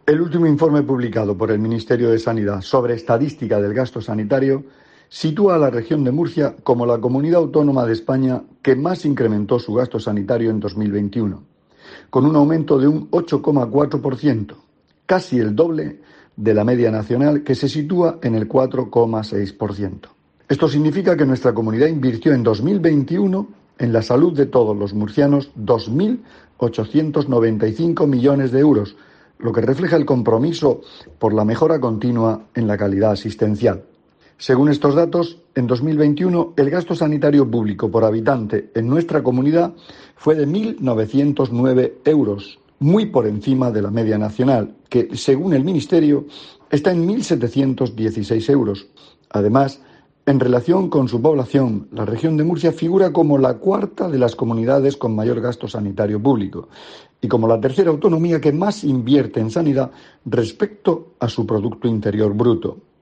El último informe publicado por el Ministerio de Sanidad sobre estadística del gasto sanitario sitúa a la región de Murcia como la comunidad autónoma de España que más incrementó su gasto sanitario en 2021, con un aumento de un 8,4%, casi el doble de la media nacional, que se sitúa en el 4,6%. Esto significa que nuestra comunidad invirtió en 2021 en la salud de todos los murcianos 2.895 millones de euros, lo que refleja el compromiso por la mejora continua en la calidad asistencial. Según estos datos, en 2021 el gasto sanitario público por habitante en nuestra comunidad fue de 1.909 euros, muy por encima de la media nacional, que, según el Ministerio, está en 1.716 euros. Además, en relación con su población, la región de Murcia figura como la cuarta de las comunidades con mayor gasto sanitario público y como la tercera autonomía que más invierte en sanidad respecto a su Producto Interior Bruto.